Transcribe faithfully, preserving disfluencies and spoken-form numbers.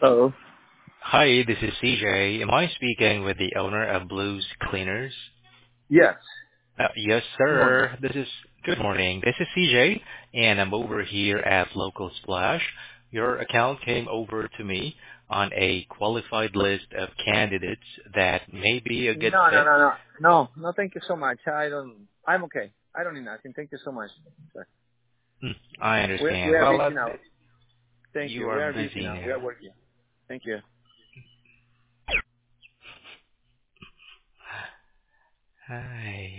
Oh, Hi, this is C J. Am I speaking with the owner of Blues Cleaners? yes. Uh, yes, Good morning. sir. This is good morning. This is C J, and I'm over here at Local Splash. Your account came over to me on a qualified list of candidates that may be a good No, no, fit. no, no. No, no, thank you so much. I don't, I'm okay. I don't need nothing. Thank you so much, sir. Hmm, I We, we understand. are Well, busy uh, now. Thank you you. We are are busy busy now. We now. are working. Thank you. Hi.